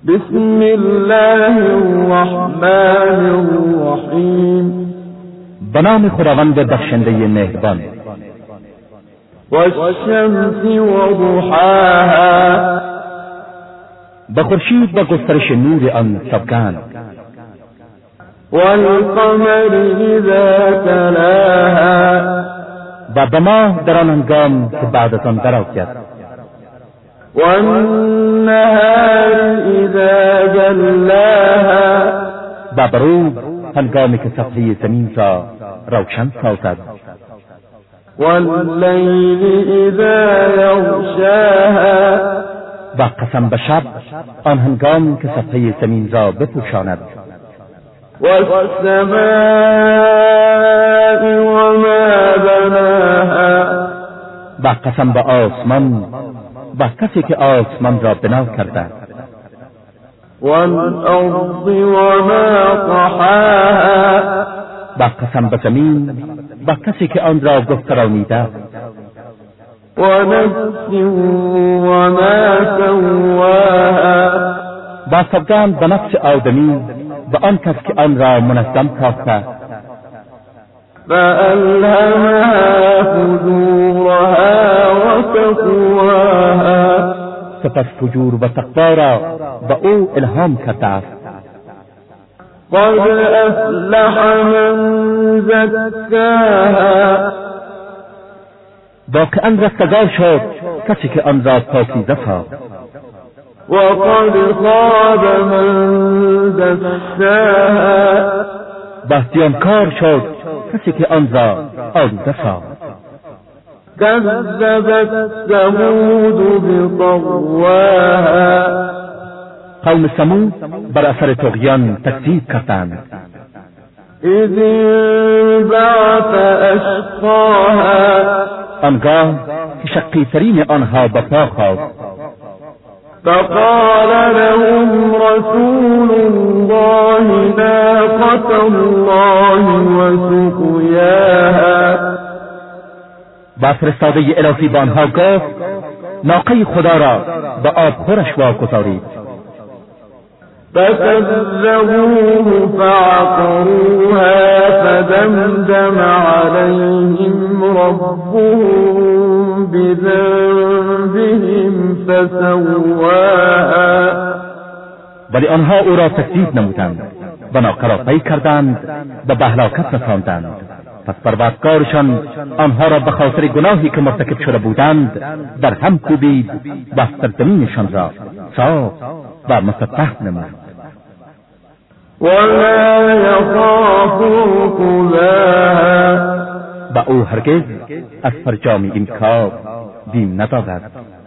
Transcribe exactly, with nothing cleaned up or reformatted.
بسم الله الرحمن الرحیم. به نام خداوند بخشنده مهربان. والشمس وضحاها، به خورشید و گسترش نور آن سوگند. والقمر اذا تلاها، و به ماه در آن هنگام که بعد از آن درآید. والنهار اذا جلاها، و به روز هنگامی که صفحه زمین را روشن سازد. واللیل اذا یغشاها، و قسم به شب آن هنگام که صفحه زمین را بپوشاند. والسماء وما بناها، و قسم به آسمان و کسی که آسمان را بنا کرده. والارض وما طحاها، و قسم به زمین و کسی که آن را گسترانیده. ونفس وما سواها، و سوگند به نفس آدمی و آن کس که آن را منظم ساخته. فألهمها فجورها وتقواها، سپس فجور و تقوا را به او الهام کرده است. قد افلح من زکاها، واقعا رستگار شد کسی که آن را پاکیزه ساخت. وقد خاب من دساها، و زیانکار شد کسی که آن را آلوده ساخت. كذبت ثمود بطغواها، قوم ثمود بر اثر طغیان تکذیب کردند. اذ انبعث اشقاها، آنگاه که شقی‌ترین آنها به پا خواست. فقال لهم رسول الله ناقة الله وسقياها، و فرستاده الهی به آنها گفت ناقه خدا را به آب خورش واگذارید. فكذبوه فعقروها فدمدم عليهم ربهم بذنبهم فسواها، ولی آنها او را تکذیب نمودند و ناقه را پی کردند و به هلاکت رساندند. پس پروردگارشان آنها را به خاطر گناهی که مرتکب شده بودند در هم کوبید و سرزمینشان را ساخت و مسطح نمود. ولا يخاف عقباها، و او هرگز از فرجام این کار بیم ندارد.